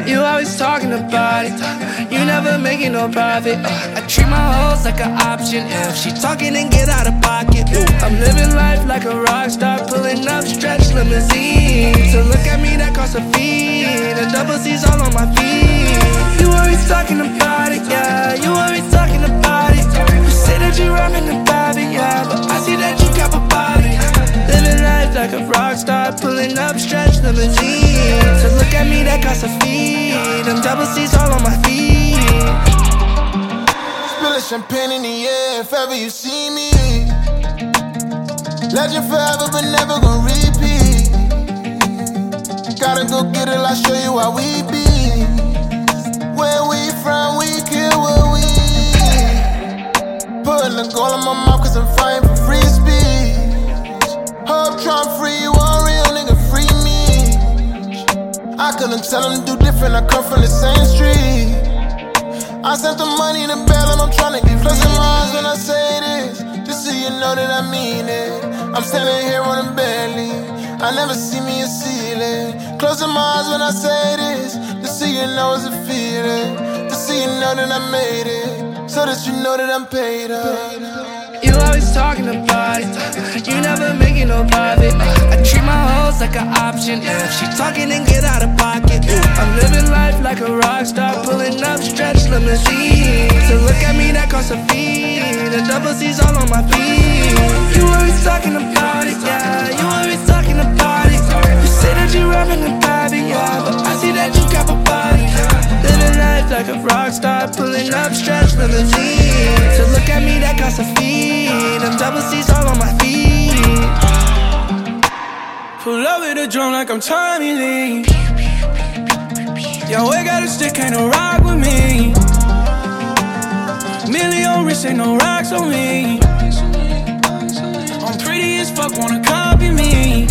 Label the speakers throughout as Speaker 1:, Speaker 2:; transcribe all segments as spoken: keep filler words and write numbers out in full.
Speaker 1: You always talking about it, you never making no profit. uh, I treat my hoes like an option. If she talking, then get out of pocket. Ooh, I'm living life like a rock star, pulling up stretch limousines. To look at me, that costs a fee. The double C's all on my feet. You always talking about it, yeah. You always talking about it. You say that you rapping about it, yeah, but I see that you cap about it. Living life like a rock star, pulling up stretch limousines. To look at me, that costs a fee. Them double C's all on my feet.
Speaker 2: Spilling champagne in the air if ever you see me. Legend forever but never gon' repeat. Gotta go get it, I'll show you how we be. Where we from, we kill what we putting the goal in my mouth cause I'm fighting for free speech. Hope Trump free, you a real nigga, free me. I couldn't tell him to do different, I come from the same street. I sent the money in the bell and I'm tryna get closing my eyes when I say this, just so you know that I mean it. I'm standing here on a belly, I never see me a ceiling. Closing my eyes when I say this, just so you know it's a feeling. Just so you know that I made it, so that you know that I'm paid up.
Speaker 1: You always talking about it, you never making no profit. uh, I treat my hoes like an option. If she talking, then get out of pocket. Ooh, I'm living life like a rock star, pulling up stretch limousines. To look at me, that costs a fee. The double C's all on my feet. You always talking about it, yeah. You always talking about it. You say that you rapping about it, yeah, but I see that you cap about it. Living life like a rock star, pulling up stretch limousines. To look at me, that costs a fee. Them double C's all on my feet.
Speaker 3: Pull up with a drum like I'm Tommy Lee. Yo, I got a stick, ain't no rock with me. Million wrist, ain't no rocks on me. I'm pretty as fuck, wanna copy me.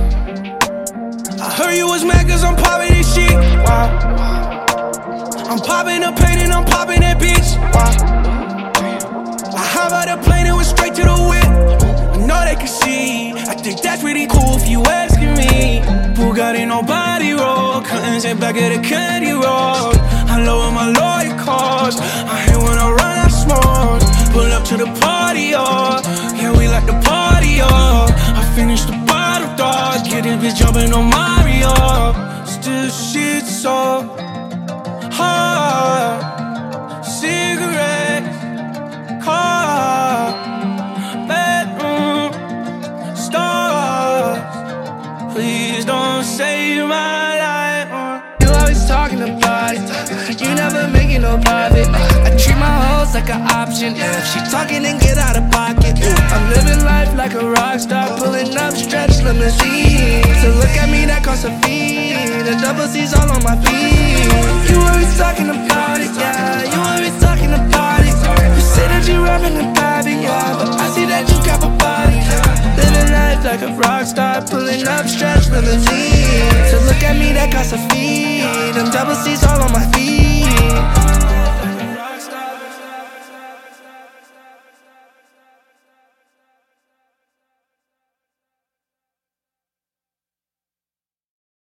Speaker 3: I heard you was mad cause I'm popping this shit. Wow. I'm popping the pain and I'm popping that bitch. Wow. I hop out the plane and went straight to the whip. I know they can see, I think that's really cool if you asking me. Bugatti, no body roll, curtains in back of the candy roll. I lower my lawyer calls, I hate when I run out smoke. Pull up to the party, oh, yeah, we like the party, oh. I finished the bottle, dog, get this bitch jumping on Mario. Still shit so hard, cigarettes, car, bedroom, stars. Please don't save my life.
Speaker 1: You always talking about it, you never making no profit. uh, I treat my hoes like an option. If she talking, then get out of pocket. Ooh, I'm living life like a rock star, pulling up stretch limousines. To look at me, that costs a fee. The double C's all on my feet. You always talking about it, yeah. You always talking about it. You say that you rapping about it, yeah, but I see that you cap about it. Living life like a rock star, pulling up stretch limousines. To look at me, that costs a fee. Them double C's all on my feet.